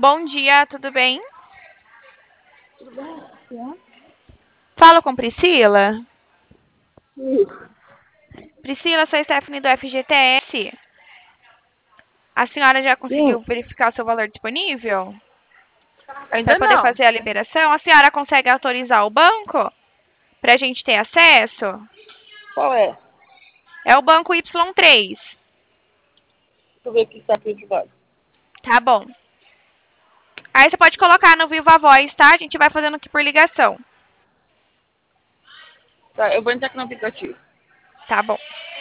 Bom dia, tudo bem? Tudo bem? Sim. Falo com Priscila. Isso. Priscila, sou a Stephanie do FGTS. A senhora já Sim, conseguiu verificar o seu valor disponível para ainda poder não. fazer a liberação? A senhora consegue autorizar o banco para a gente ter acesso? Qual é? É o banco Y3. Deixa eu ver aqui se tá aqui de baixo. Tá bom. Aí você pode colocar no Viva Voz, tá? A gente vai fazendo aqui por ligação. Tá, eu vou entrar aqui no aplicativo. Tá bom.